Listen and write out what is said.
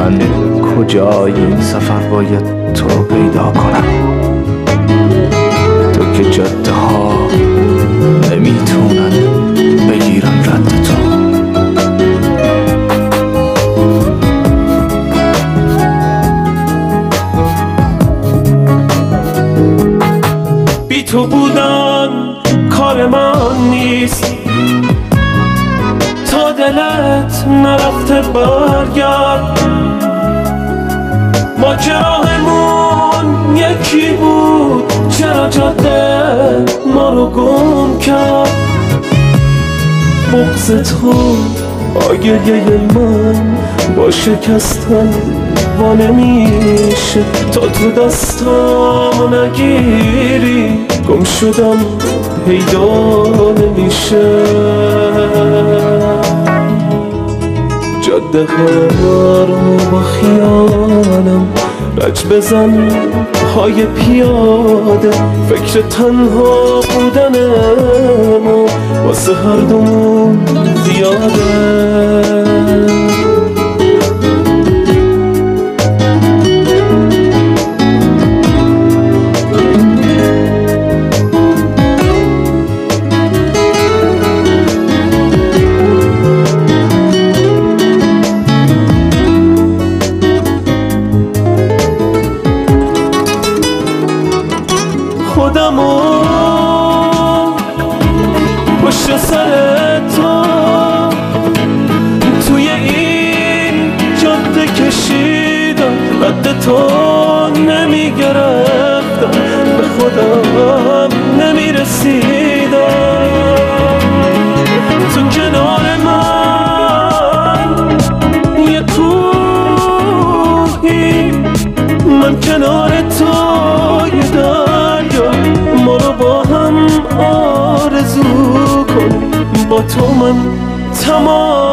من کجای این سفر باید تو رو پیدا کنم؟ تو که جاده ها نمیتونن بگیرن رد تو. بی تو بودن کار من نیست، تا دلت نرفته برگرد. ما که راهمون یکی بود، چرا جاده ما رو گم کرد؟ بغض تو با گریه من با شکستن وا نمیشه. تا تو دستامو نگیری گم شدم پیدا نمیشه. جاده ها رو با خیالم رج بزن پای پیاده. فکر تنها بودنم واسه هر دومون زیاده. خودمو پشت سر تو توی این جاده کشیدم، رد تو نمیگرفتم، به خودم نمیرسیدم. تو کنار من یه کوهی، من کنار تو یه دریا. ما رو با هم آرزو کن، با تو من تمام